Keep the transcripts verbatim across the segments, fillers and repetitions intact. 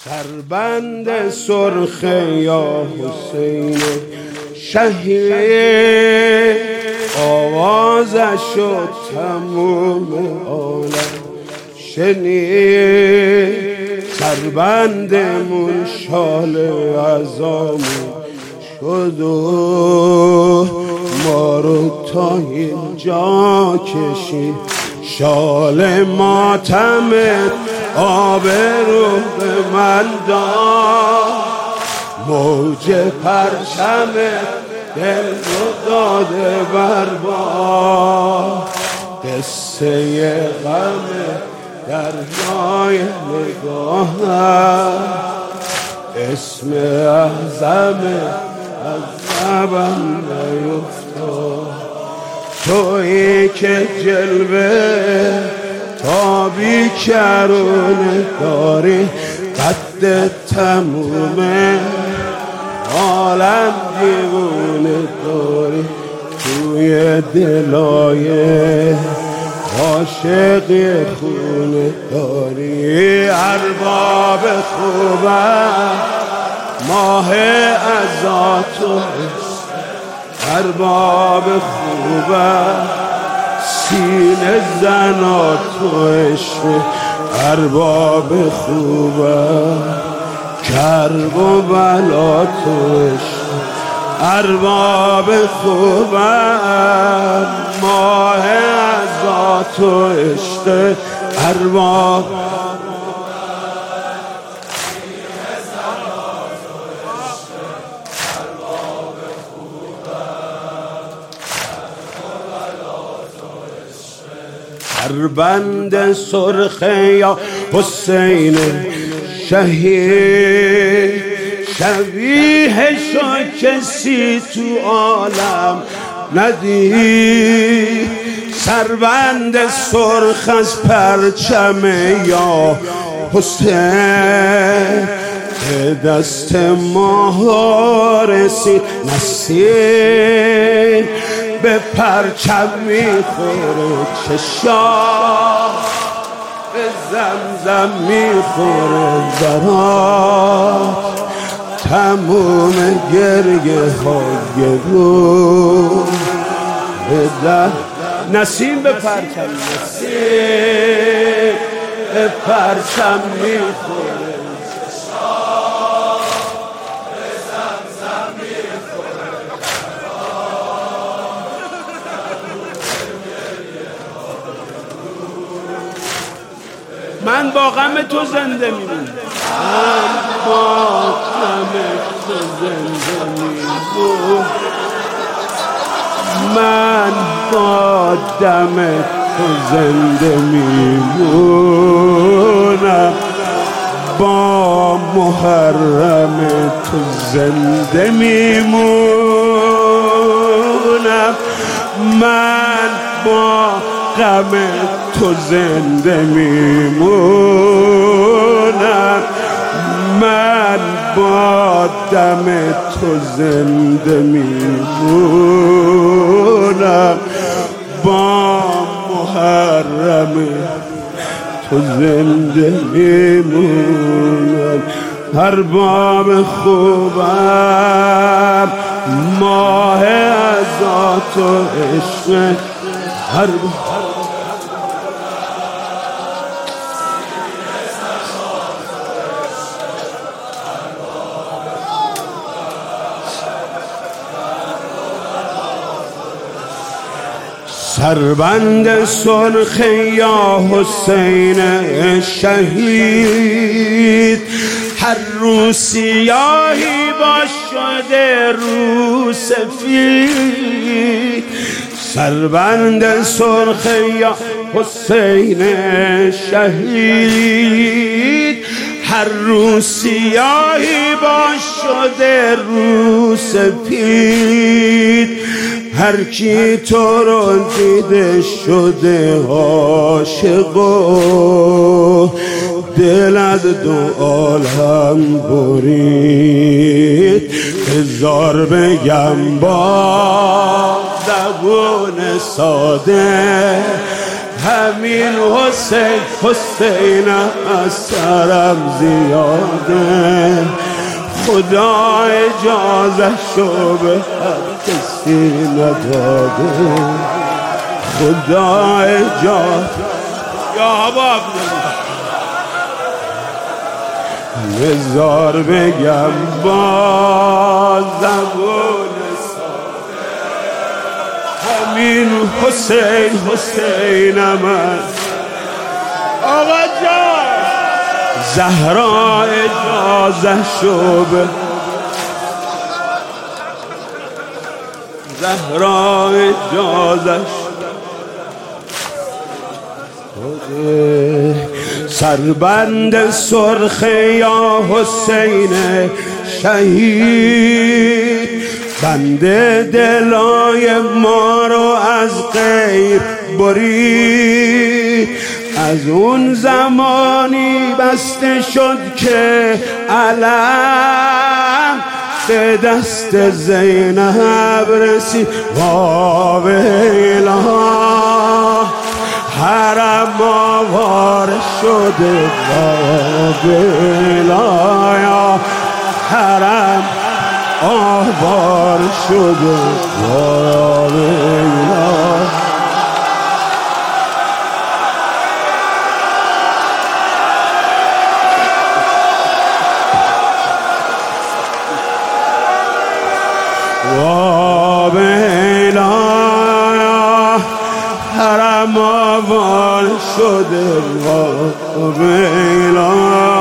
سربند سرخ یا حسین شهید، آوازش شد تموم عالم شنید. سربندمون شال عزامون شد و ما رو تا اینجا کشید. شال ماتمت آب رو به من داد، موج پرچمت دل رو داده بر باد. قصه غم دریای نگاهم، اسم اعظم از لبم نیفتاد. تویی که جلوه تابی کرونه داری، قد تمومه عالم دیوونه داری. توی دلای عاشقی خونه داری. ارباب خوبم ماه عزاتو، ارباب خوبم سینه زناتو عشق. ارباب خوبم کرب و بلاتو عشق. ارباب خوبم ماه عزاتو عشق. ارباب سربند سرخ یا حسین شهید، شبیه شو کسی تو عالم ندید. سربند سرخ از پرچم یا حسین، به دست ما رسید نسیم. به پرچم میخوره چشام، به زمزم میخوره زرات. تموم گریه های رو به در نسیم، به پرچم نسیم، به پرچم میخوره من با غم تو زنده میمونم. من با غم تو زنده میمونم. من با دم تو زنده میمونم. با محرم تو زنده میمونم. من با غم تو زنده میمونم. من با دم تو زنده میمونم. با محرم تو زنده میمونم. ارباب خوبم ماه عزات و عشق. ارباب سربند سرخ یا حسین شهید، هر رو سیاهی با شده رو سفید. سربند سرخ یا حسین شهید، هر رو سیاهی با شده رو سفید. هر کی تو رو دیده شده عاشق و دل از دو عالم برید. هزار بگم با زبون ساده، همین حسین حسین از سرم زیاده، خدا اجازه‌شو به هر کسی نداده، خدا اجازه یا باب بذار بگم با زبون ساده، همین حسین حسینم است. آقا جان زهرا اجازه شو به زهرا اجازه سربند سرخ یا حسین شهید، بند دلای ما رو از غیب برید، از اون زمانی بسته شد که علم به دست زینب رسید. واویلا حرم آوار شده، واویلا یا حرم آوار شده، واویلا واویلا حرم آوار شده، واویلا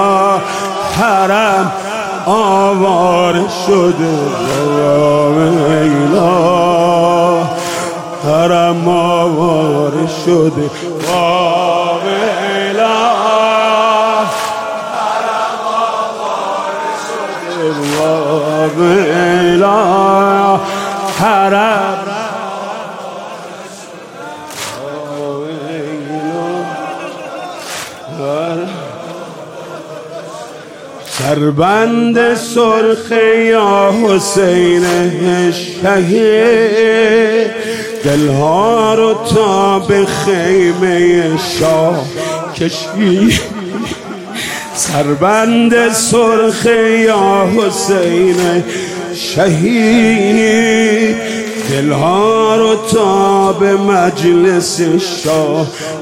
حرم آوار شده، واویلا حرم آوار شده، واویلا حرم آوار شده، واویلا حرم سربند سرخ یا حسین شهید، دلها رو تا به خیمه شاه کشید. سربند سرخ یا حسین شهید، دلها رو تا به مجلس شاه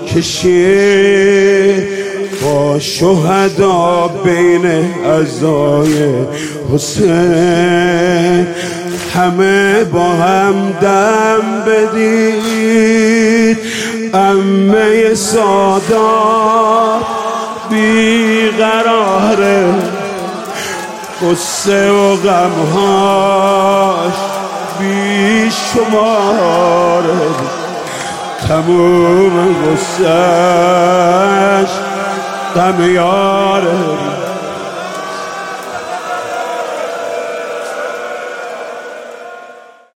کشید. با شهدا بین عزای حسین همه با هم دم بدید. عمه سادات بیقراره، قصه و غمهاش بی شماره، تموم قصهش غم یاره.